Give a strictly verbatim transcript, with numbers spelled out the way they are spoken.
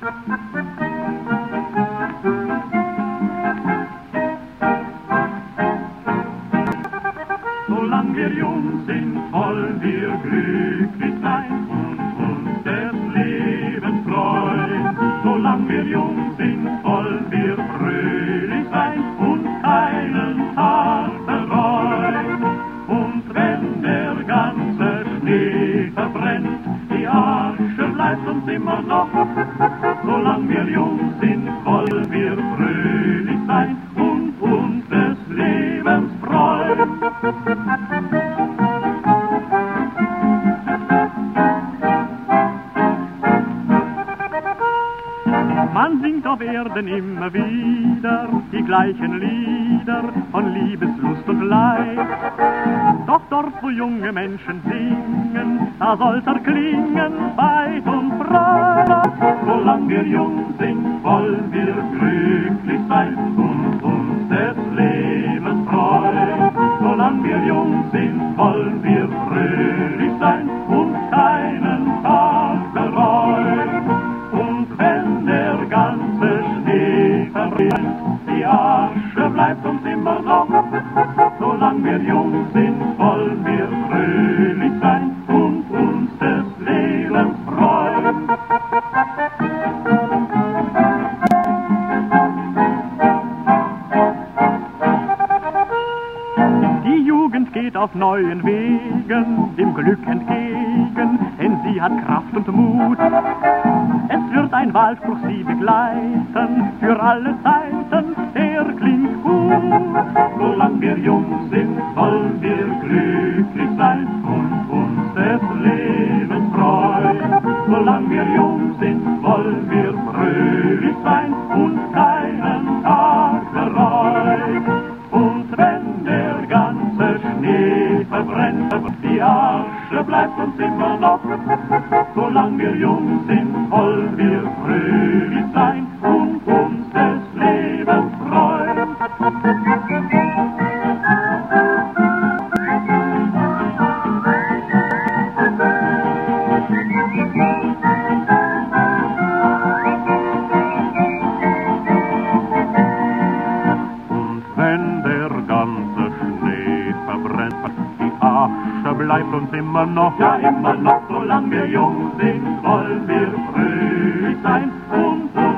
Solang wir jung sind, wollen wir glücklich sein und uns des Lebens freuen. Solang wir jung sind, wollen wir fröhlich sein und keinen Tag bereuen. Und wenn der ganze Schnee verbrennt, die Asche bleibt uns immer noch. Solang wir jung sind, wollen wir fröhlich sein und uns des Lebens freuen. Man singt auf Erden immer wieder die gleichen Lieder von Liebeslust und Leid. Doch dort, wo junge Menschen singen, da soll's erklingen, weit und breit. Solang wir jung sind, wollen wir glücklich sein und uns des Lebens freuen. Solang wir jung sind, wollen wir fröhlich sein und keinen Tag bereuen. Und wenn der ganze Schnee verbrennt, die Asche bleibt uns immer noch. Solang wir jung sind, wollen wir fröhlich sein und uns des Lebens freuen. Die Jugend geht auf neuen Wegen dem Glück entgegen, denn sie hat Kraft und Mut. Es wird ein Wahlspruch sie begleiten, für alle Zeiten, der klingt gut. Solang wir jung sind, wollen wir glücklich sein und uns des Lebens freuen. Solang wir jung sind, wollen wir fröhlich sein und keinen Tag bereuen. Und wenn der ganze Schnee verbrennt, die Asche bleibt uns immer noch. Solang wir jung sind, wollen wir fröhlich sein und uns des Lebens freuen. Und wenn der ganze Schnee verbrennt, die Asche bleibt uns immer noch, ja immer noch. Solang wir jung sind, wollen wir fröhlich sein und